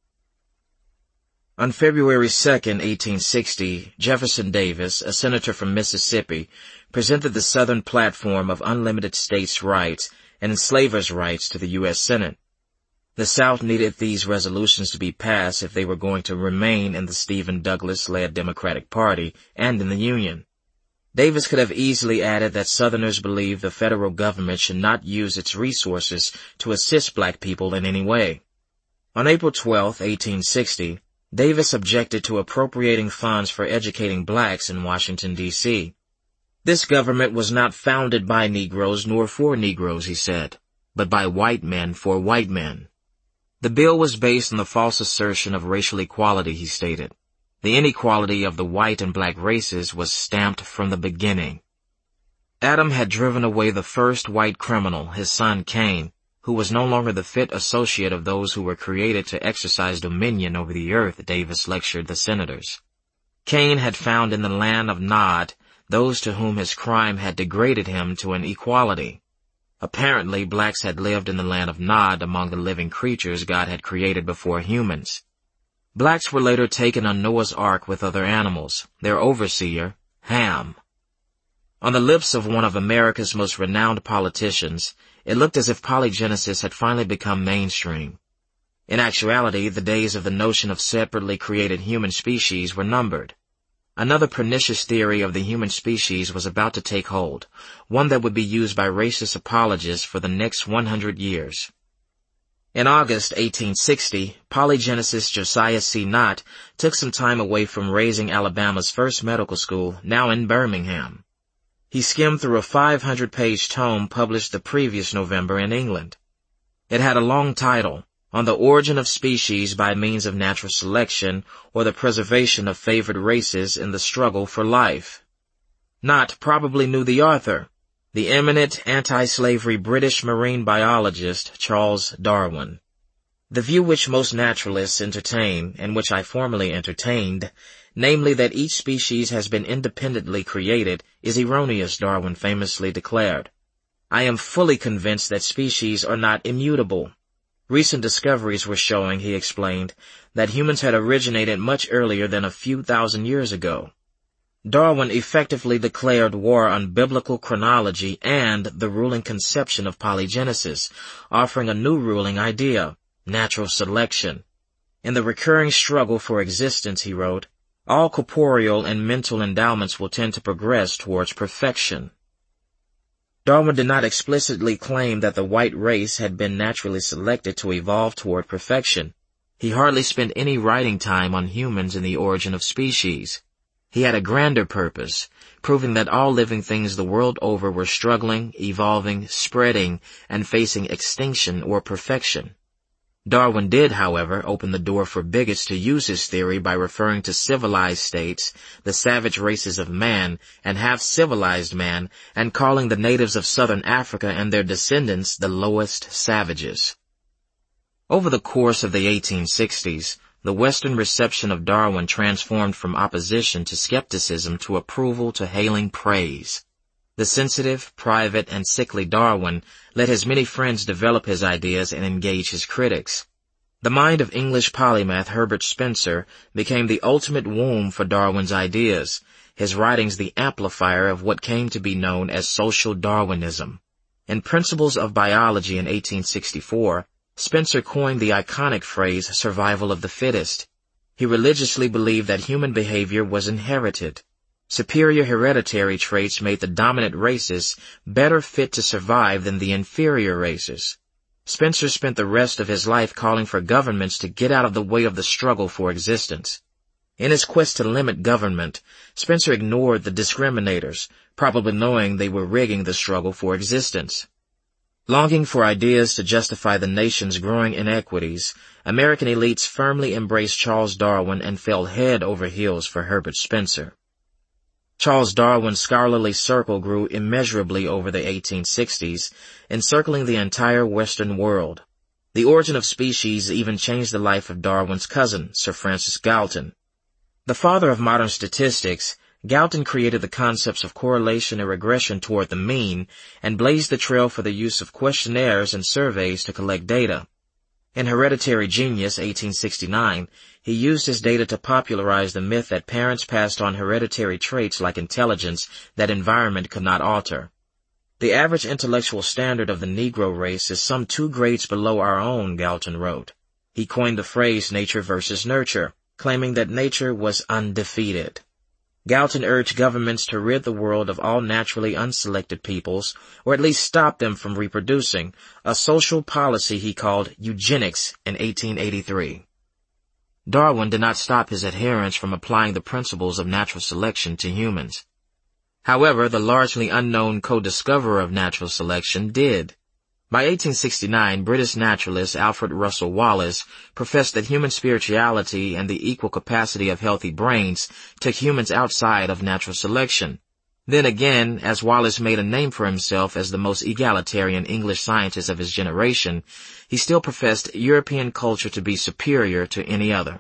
On February second, eighteen sixty, Jefferson Davis, a senator from Mississippi, presented the Southern platform of unlimited states' rights and enslavers' rights to the U S Senate. The South needed these resolutions to be passed if they were going to remain in the Stephen Douglas-led Democratic Party and in the Union. Davis could have easily added that Southerners believed the federal government should not use its resources to assist black people in any way. On April twelfth, eighteen sixty, Davis objected to appropriating funds for educating blacks in Washington, D C This government was not founded by Negroes nor for Negroes, he said, but by white men for white men. The bill was based on the false assertion of racial equality, he stated. The inequality of the white and black races was stamped from the beginning. Adam had driven away the first white criminal, his son Cain, who was no longer the fit associate of those who were created to exercise dominion over the earth, Davis lectured the senators. Cain had found in the land of Nod those to whom his crime had degraded him to an equality. Apparently, blacks had lived in the land of Nod among the living creatures God had created before humans. Blacks were later taken on Noah's Ark with other animals, their overseer, Ham. On the lips of one of America's most renowned politicians, it looked as if polygenesis had finally become mainstream. In actuality, the days of the notion of separately created human species were numbered. Another pernicious theory of the human species was about to take hold, one that would be used by racist apologists for the next one hundred years. In August eighteen sixty, polygenicist Josiah C. Nott took some time away from raising Alabama's first medical school, now in Birmingham. He skimmed through a five hundred page tome published the previous November in England. It had a long title, On the Origin of Species by Means of Natural Selection or the Preservation of Favored Races in the Struggle for Life. Nott probably knew the author, the eminent anti-slavery British marine biologist Charles Darwin. The view which most naturalists entertain, and which I formerly entertained, namely that each species has been independently created, is erroneous, Darwin famously declared. I am fully convinced that species are not immutable. Recent discoveries were showing, he explained, that humans had originated much earlier than a few thousand years ago. Darwin effectively declared war on biblical chronology and the ruling conception of polygenesis, offering a new ruling idea, natural selection. In the recurring struggle for existence, he wrote, all corporeal and mental endowments will tend to progress towards perfection. Darwin did not explicitly claim that the white race had been naturally selected to evolve toward perfection. He hardly spent any writing time on humans in the origin of species. He had a grander purpose, proving that all living things the world over were struggling, evolving, spreading, and facing extinction or perfection. Darwin did, however, open the door for bigots to use his theory by referring to civilized states, the savage races of man, and half-civilized man, and calling the natives of southern Africa and their descendants the lowest savages. Over the course of the eighteen sixties, the Western reception of Darwin transformed from opposition to skepticism to approval to hailing praise. The sensitive, private, and sickly Darwin let his many friends develop his ideas and engage his critics. The mind of English polymath Herbert Spencer became the ultimate womb for Darwin's ideas, his writings the amplifier of what came to be known as social Darwinism. In Principles of Biology in eighteen sixty-four, Spencer coined the iconic phrase survival of the fittest. He religiously believed that human behavior was inherited. Superior hereditary traits made the dominant races better fit to survive than the inferior races. Spencer spent the rest of his life calling for governments to get out of the way of the struggle for existence. In his quest to limit government, Spencer ignored the discriminators, probably knowing they were rigging the struggle for existence. Longing for ideas to justify the nation's growing inequities, American elites firmly embraced Charles Darwin and fell head over heels for Herbert Spencer. Charles Darwin's scholarly circle grew immeasurably over the eighteen sixties, encircling the entire Western world. The Origin of Species even changed the life of Darwin's cousin, Sir Francis Galton. The father of modern statistics, Galton created the concepts of correlation and regression toward the mean and blazed the trail for the use of questionnaires and surveys to collect data. In Hereditary Genius, eighteen sixty-nine, he used his data to popularize the myth that parents passed on hereditary traits like intelligence that environment could not alter. The average intellectual standard of the Negro race is some two grades below our own, Galton wrote. He coined the phrase nature versus nurture, claiming that nature was undefeated. Galton urged governments to rid the world of all naturally unselected peoples, or at least stop them from reproducing, a social policy he called eugenics in eighteen eighty-three. Darwin did not stop his adherents from applying the principles of natural selection to humans. However, the largely unknown co-discoverer of natural selection did. By eighteen sixty-nine, British naturalist Alfred Russel Wallace professed that human spirituality and the equal capacity of healthy brains took humans outside of natural selection. Then again, as Wallace made a name for himself as the most egalitarian English scientist of his generation, he still professed European culture to be superior to any other.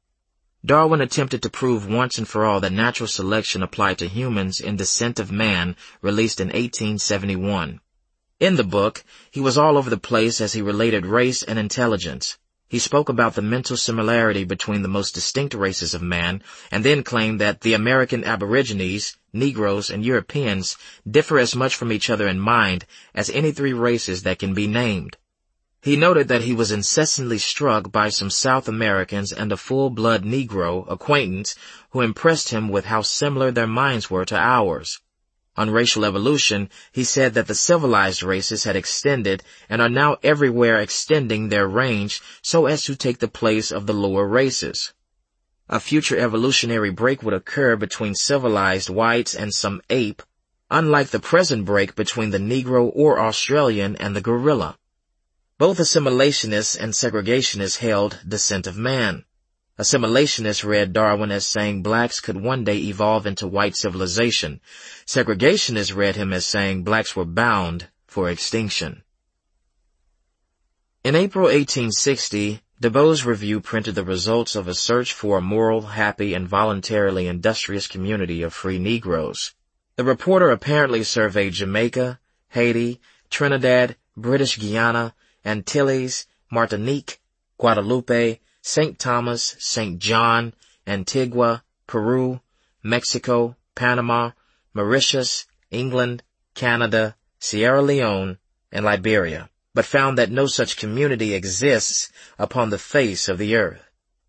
Darwin attempted to prove once and for all that natural selection applied to humans in Descent of Man, released in eighteen seventy-one. In the book, he was all over the place as he related race and intelligence. He spoke about the mental similarity between the most distinct races of man, and then claimed that the American Aborigines, Negroes, and Europeans differ as much from each other in mind as any three races that can be named. He noted that he was incessantly struck by some South Americans and a full-blood Negro acquaintance who impressed him with how similar their minds were to ours. On racial evolution, he said that the civilized races had extended and are now everywhere extending their range so as to take the place of the lower races. A future evolutionary break would occur between civilized whites and some ape, unlike the present break between the Negro or Australian and the gorilla. Both assimilationists and segregationists held Descent of Man. Assimilationists read Darwin as saying blacks could one day evolve into white civilization. Segregationists read him as saying blacks were bound for extinction. In April eighteen sixty, DeBow's Review printed the results of a search for a moral, happy, and voluntarily industrious community of free Negroes. The reporter apparently surveyed Jamaica, Haiti, Trinidad, British Guiana, Antilles, Martinique, Guadeloupe, Saint Thomas, Saint John, Antigua, Peru, Mexico, Panama, Mauritius, England, Canada, Sierra Leone, and Liberia, but found that no such community exists upon the face of the earth.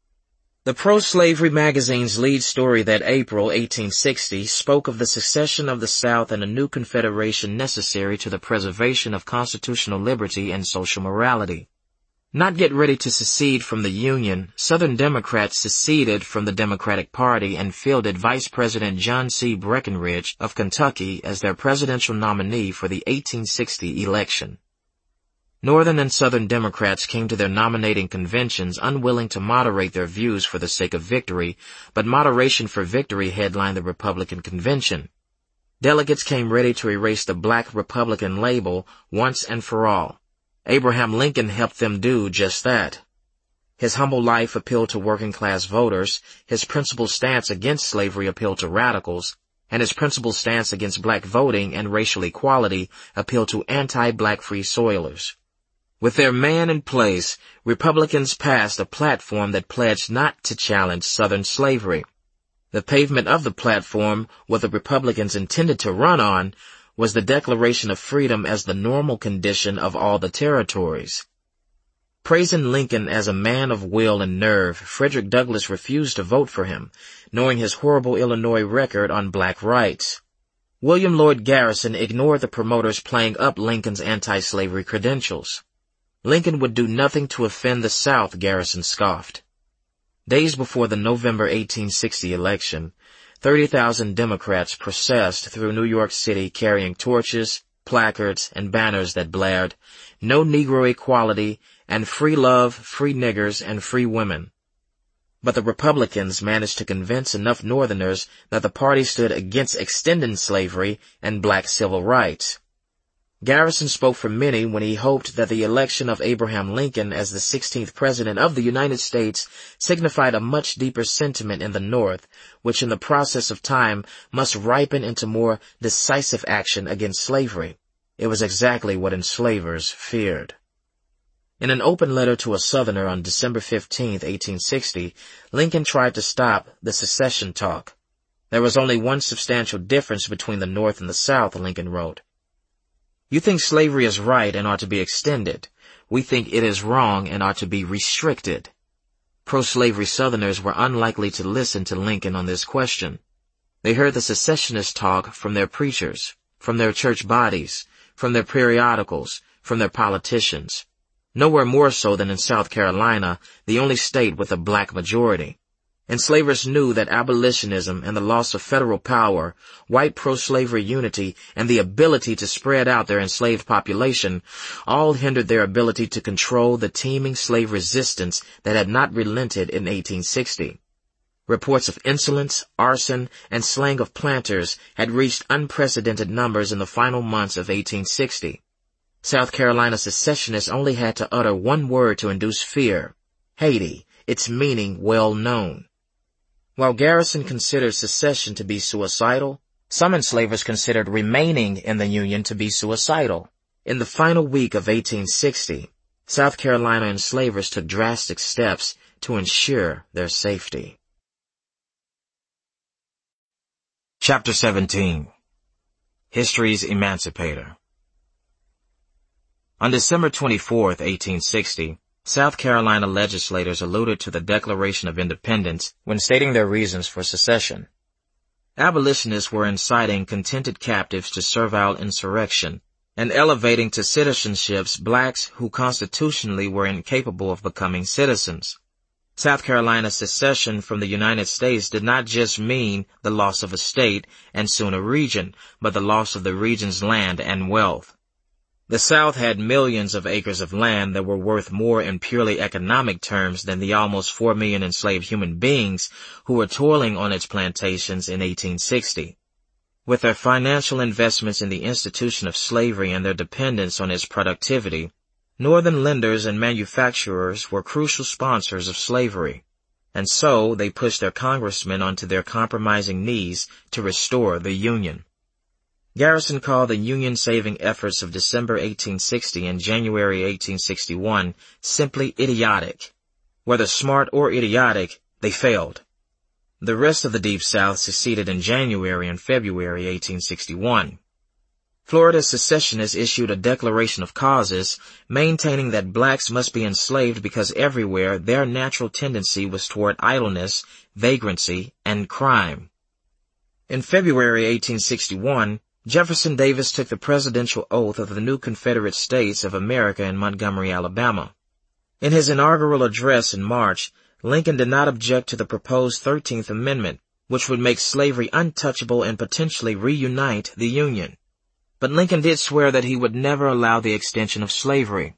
The pro-slavery magazine's lead story that April eighteen sixty spoke of the secession of the South and a new confederation necessary to the preservation of constitutional liberty and social morality. Not yet ready to secede from the Union, Southern Democrats seceded from the Democratic Party and fielded Vice President John C. Breckinridge of Kentucky as their presidential nominee for the eighteen sixty election. Northern and Southern Democrats came to their nominating conventions unwilling to moderate their views for the sake of victory, but moderation for victory headlined the Republican convention. Delegates came ready to erase the Black Republican label once and for all. Abraham Lincoln helped them do just that. His humble life appealed to working-class voters, his principled stance against slavery appealed to radicals, and his principled stance against black voting and racial equality appealed to anti-black free soilers. With their man in place, Republicans passed a platform that pledged not to challenge Southern slavery. The pavement of the platform, what the Republicans intended to run on, was the Declaration of Freedom as the normal condition of all the territories. Praising Lincoln as a man of will and nerve, Frederick Douglass refused to vote for him, knowing his horrible Illinois record on black rights. William Lloyd Garrison ignored the promoters playing up Lincoln's anti-slavery credentials. Lincoln would do nothing to offend the South, Garrison scoffed. Days before the November eighteen sixty election, thirty thousand Democrats processed through New York City carrying torches, placards, and banners that blared, "No Negro Equality," and "Free Love, Free Niggers, and Free Women." But the Republicans managed to convince enough Northerners that the party stood against extending slavery and black civil rights. Garrison spoke for many when he hoped that the election of Abraham Lincoln as the sixteenth President of the United States signified a much deeper sentiment in the North, which in the process of time must ripen into more decisive action against slavery. It was exactly what enslavers feared. In an open letter to a Southerner on December fifteenth, eighteen sixty, Lincoln tried to stop the secession talk. There was only one substantial difference between the North and the South, Lincoln wrote. You think slavery is right and ought to be extended. We think it is wrong and ought to be restricted. Pro-slavery Southerners were unlikely to listen to Lincoln on this question. They heard the secessionist talk from their preachers, from their church bodies, from their periodicals, from their politicians. Nowhere more so than in South Carolina, the only state with a black majority. Enslavers knew that abolitionism and the loss of federal power, white pro-slavery unity, and the ability to spread out their enslaved population all hindered their ability to control the teeming slave resistance that had not relented in eighteen sixty. Reports of insolence, arson, and slaying of planters had reached unprecedented numbers in the final months of eighteen sixty. South Carolina secessionists only had to utter one word to induce fear: Haiti, its meaning well known. While Garrison considered secession to be suicidal, some enslavers considered remaining in the Union to be suicidal. In the final week of eighteen sixty, South Carolina enslavers took drastic steps to ensure their safety. Chapter seventeen. History's Emancipator. On December twenty-fourth, eighteen sixty, South Carolina legislators alluded to the Declaration of Independence when stating their reasons for secession. Abolitionists were inciting contented captives to servile insurrection and elevating to citizenships blacks who constitutionally were incapable of becoming citizens. South Carolina's secession from the United States did not just mean the loss of a state and soon a region, but the loss of the region's land and wealth. The South had millions of acres of land that were worth more in purely economic terms than the almost four million enslaved human beings who were toiling on its plantations in eighteen sixty. With their financial investments in the institution of slavery and their dependence on its productivity, Northern lenders and manufacturers were crucial sponsors of slavery, and so they pushed their congressmen onto their compromising knees to restore the Union. Garrison called the Union-saving efforts of December eighteen sixty and January eighteen sixty-one simply idiotic. Whether smart or idiotic, they failed. The rest of the Deep South seceded in January and February eighteen sixty-one. Florida's secessionists issued a declaration of causes, maintaining that blacks must be enslaved because everywhere their natural tendency was toward idleness, vagrancy, and crime. In February eighteen sixty-one, Jefferson Davis took the presidential oath of the new Confederate States of America in Montgomery, Alabama. In his inaugural address in March, Lincoln did not object to the proposed thirteenth Amendment, which would make slavery untouchable and potentially reunite the Union. But Lincoln did swear that he would never allow the extension of slavery.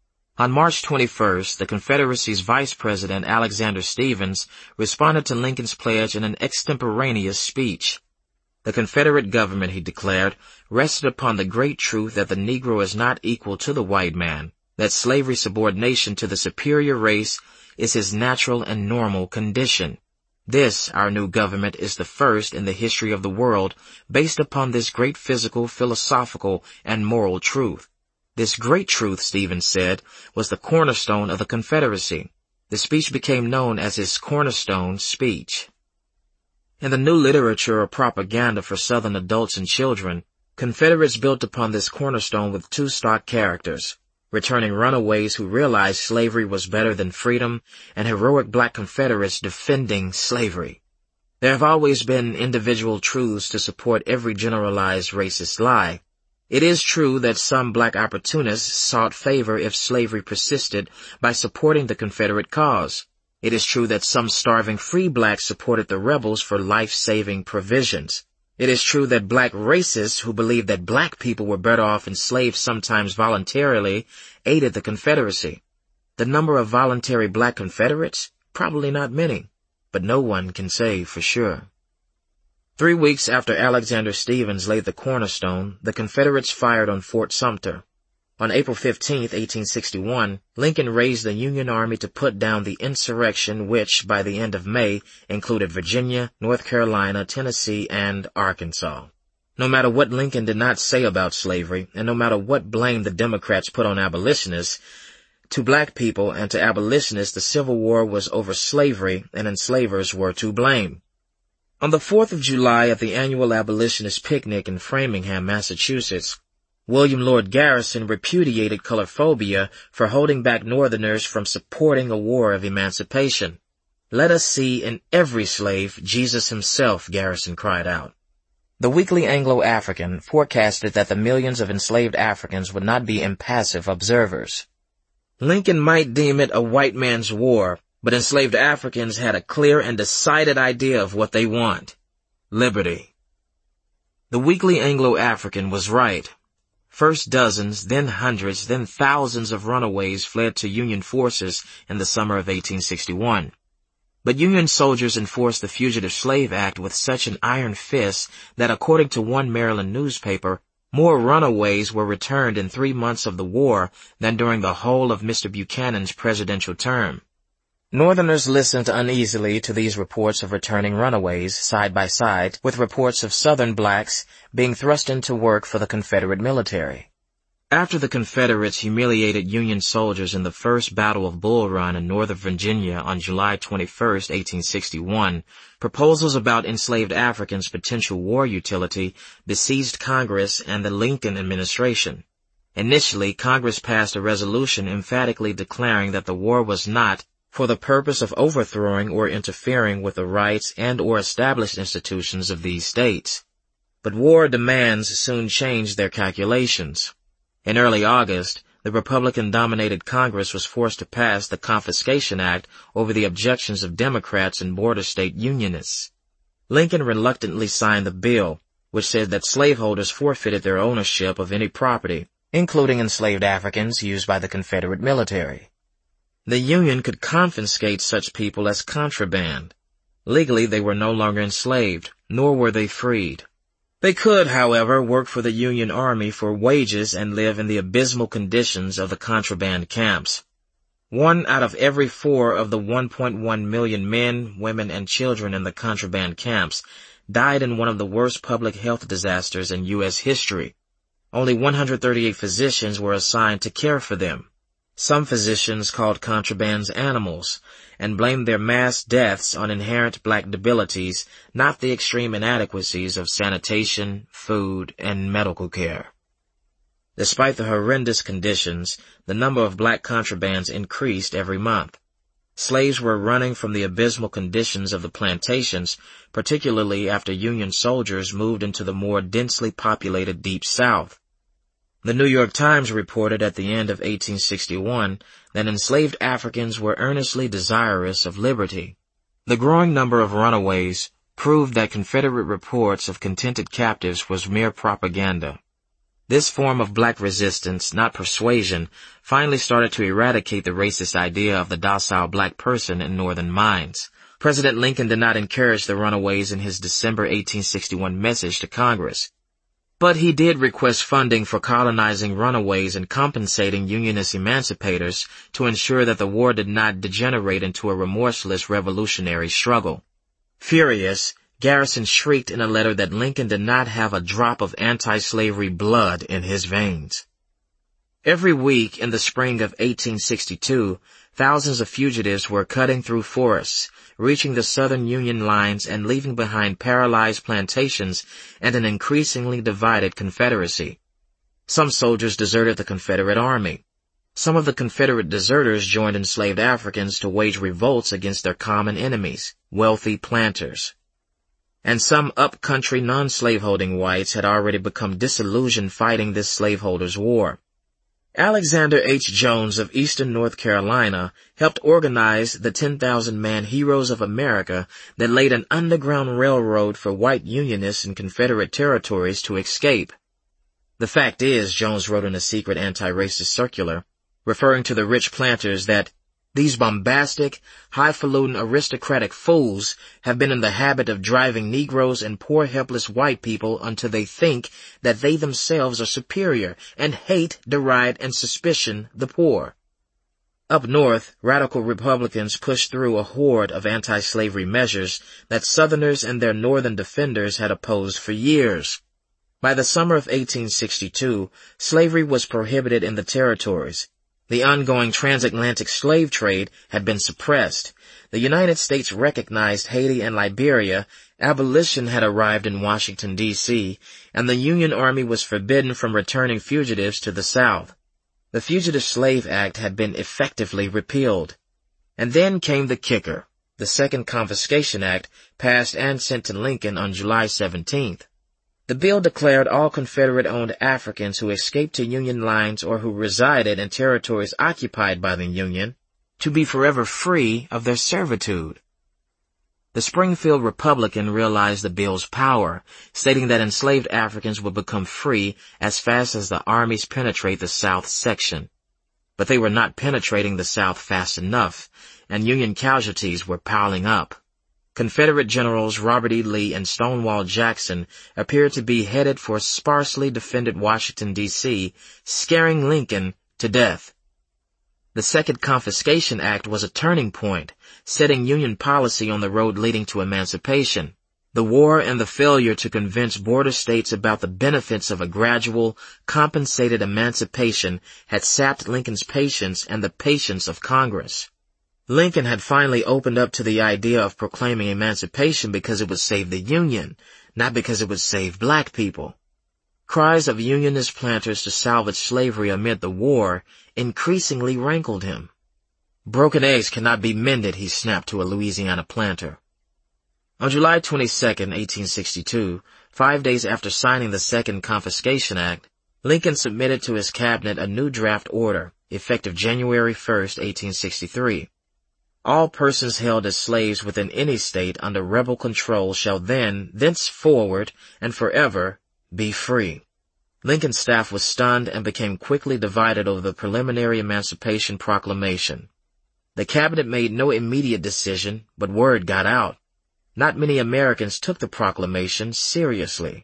On March twenty-first, the Confederacy's Vice President Alexander Stephens responded to Lincoln's pledge in an extemporaneous speech. The Confederate government, he declared, rested upon the great truth that the Negro is not equal to the white man, that slavery's subordination to the superior race is his natural and normal condition. This, our new government, is the first in the history of the world based upon this great physical, philosophical, and moral truth. This great truth, Stephens said, was the cornerstone of the Confederacy. The speech became known as his cornerstone speech. In the new literature or propaganda for Southern adults and children, Confederates built upon this cornerstone with two stock characters: returning runaways who realized slavery was better than freedom, and heroic black Confederates defending slavery. There have always been individual truths to support every generalized racist lie. It is true that some black opportunists sought favor if slavery persisted by supporting the Confederate cause. It is true that some starving free blacks supported the rebels for life-saving provisions. It is true that black racists who believed that black people were better off enslaved sometimes voluntarily aided the Confederacy. The number of voluntary black Confederates? Probably not many, but no one can say for sure. Three weeks after Alexander Stephens laid the cornerstone, the Confederates fired on Fort Sumter. On April fifteenth, eighteen sixty-one, Lincoln raised the Union Army to put down the insurrection which, by the end of May, included Virginia, North Carolina, Tennessee, and Arkansas. No matter what Lincoln did not say about slavery, and no matter what blame the Democrats put on abolitionists, to black people and to abolitionists the Civil War was over slavery, and enslavers were to blame. On the fourth of July at the annual abolitionist picnic in Framingham, Massachusetts, William Lord Garrison repudiated colorphobia for holding back Northerners from supporting a war of emancipation. "Let us see in every slave Jesus himself," Garrison cried out. The Weekly Anglo-African forecasted that the millions of enslaved Africans would not be impassive observers. Lincoln might deem it a white man's war, but enslaved Africans had a clear and decided idea of what they want: liberty. The Weekly Anglo-African was right. First dozens, then hundreds, then thousands of runaways fled to Union forces in the summer of eighteen sixty-one. But Union soldiers enforced the Fugitive Slave Act with such an iron fist that, according to one Maryland newspaper, more runaways were returned in three months of the war than during the whole of Mister Buchanan's presidential term. Northerners listened uneasily to these reports of returning runaways, side by side with reports of Southern blacks being thrust into work for the Confederate military. After the Confederates humiliated Union soldiers in the First Battle of Bull Run in Northern Virginia on July twenty-first, eighteen sixty-one, proposals about enslaved Africans' potential war utility besieged Congress and the Lincoln administration. Initially, Congress passed a resolution emphatically declaring that the war was not for the purpose of overthrowing or interfering with the rights and or established institutions of these states. But war demands soon changed their calculations. In early August, the Republican-dominated Congress was forced to pass the Confiscation Act over the objections of Democrats and border state Unionists. Lincoln reluctantly signed the bill, which said that slaveholders forfeited their ownership of any property, including enslaved Africans used by the Confederate military. The Union could confiscate such people as contraband. Legally, they were no longer enslaved, nor were they freed. They could, however, work for the Union Army for wages and live in the abysmal conditions of the contraband camps. One out of every four of the one point one million men, women, and children in the contraband camps died in one of the worst public health disasters in U S history. Only one hundred thirty-eight physicians were assigned to care for them. Some physicians called contrabands animals and blamed their mass deaths on inherent black debilities, not the extreme inadequacies of sanitation, food, and medical care. Despite the horrendous conditions, the number of black contrabands increased every month. Slaves were running from the abysmal conditions of the plantations, particularly after Union soldiers moved into the more densely populated Deep South. The New York Times reported at the end of eighteen sixty-one that enslaved Africans were earnestly desirous of liberty. The growing number of runaways proved that Confederate reports of contented captives was mere propaganda. This form of black resistance, not persuasion, finally started to eradicate the racist idea of the docile black person in Northern minds. President Lincoln did not encourage the runaways in his December eighteen sixty-one message to Congress. But he did request funding for colonizing runaways and compensating Unionist emancipators to ensure that the war did not degenerate into a remorseless revolutionary struggle. Furious, Garrison shrieked in a letter that Lincoln did not have a drop of anti-slavery blood in his veins. Every week in the spring of eighteen sixty-two, thousands of fugitives were cutting through forests, reaching the Southern Union lines and leaving behind paralyzed plantations and an increasingly divided Confederacy. Some soldiers deserted the Confederate Army. Some of the Confederate deserters joined enslaved Africans to wage revolts against their common enemies, wealthy planters. And some up-country non-slaveholding whites had already become disillusioned fighting this slaveholders' war. Alexander H. Jones of Eastern North Carolina helped organize the ten thousand man Heroes of America that laid an underground railroad for white Unionists in Confederate territories to escape. The fact is, Jones wrote in a secret anti-racist circular, referring to the rich planters, that these bombastic, highfalutin aristocratic fools have been in the habit of driving Negroes and poor helpless white people until they think that they themselves are superior and hate, deride, and suspicion the poor. Up north, radical Republicans pushed through a horde of anti-slavery measures that Southerners and their Northern defenders had opposed for years. By the summer of eighteen sixty-two, slavery was prohibited in the territories. The ongoing transatlantic slave trade had been suppressed. The United States recognized Haiti and Liberia, abolition had arrived in Washington, D C, and the Union Army was forbidden from returning fugitives to the South. The Fugitive Slave Act had been effectively repealed. And then came the kicker, the Second Confiscation Act, passed and sent to Lincoln on July seventeenth. The bill declared all Confederate-owned Africans who escaped to Union lines or who resided in territories occupied by the Union to be forever free of their servitude. The Springfield Republican realized the bill's power, stating that enslaved Africans would become free as fast as the armies penetrate the South section. But they were not penetrating the South fast enough, and Union casualties were piling up. Confederate generals Robert E. Lee and Stonewall Jackson appeared to be headed for sparsely defended Washington, D C, scaring Lincoln to death. The Second Confiscation Act was a turning point, setting Union policy on the road leading to emancipation. The war and the failure to convince border states about the benefits of a gradual, compensated emancipation had sapped Lincoln's patience and the patience of Congress. Lincoln had finally opened up to the idea of proclaiming emancipation because it would save the Union, not because it would save black people. Cries of Unionist planters to salvage slavery amid the war increasingly rankled him. Broken eggs cannot be mended, he snapped to a Louisiana planter. On July twenty-second, eighteen sixty-two, five days after signing the Second Confiscation Act, Lincoln submitted to his cabinet a new draft order, effective January first, eighteen sixty-three. All persons held as slaves within any state under rebel control shall then, thenceforward, and forever, be free. Lincoln's staff was stunned and became quickly divided over the preliminary Emancipation Proclamation. The cabinet made no immediate decision, but word got out. Not many Americans took the proclamation seriously.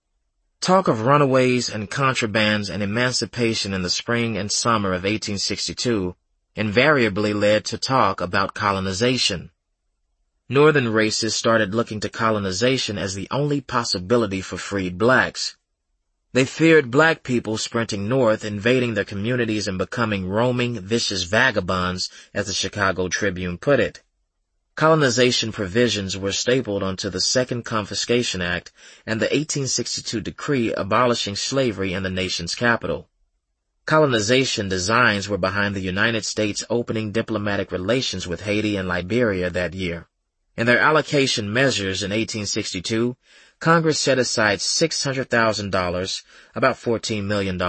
Talk of runaways and contrabands and emancipation in the spring and summer of eighteen sixty-two invariably led to talk about colonization. Northern races started looking to colonization as the only possibility for freed blacks. They feared black people sprinting north, invading their communities and becoming roaming, vicious vagabonds, as the Chicago Tribune put it. Colonization provisions were stapled onto the Second Confiscation Act and the eighteen sixty-two decree abolishing slavery in the nation's capital. Colonization designs were behind the United States opening diplomatic relations with Haiti and Liberia that year. In their allocation measures in eighteen sixty-two, Congress set aside six hundred thousand dollars, about fourteen million dollars,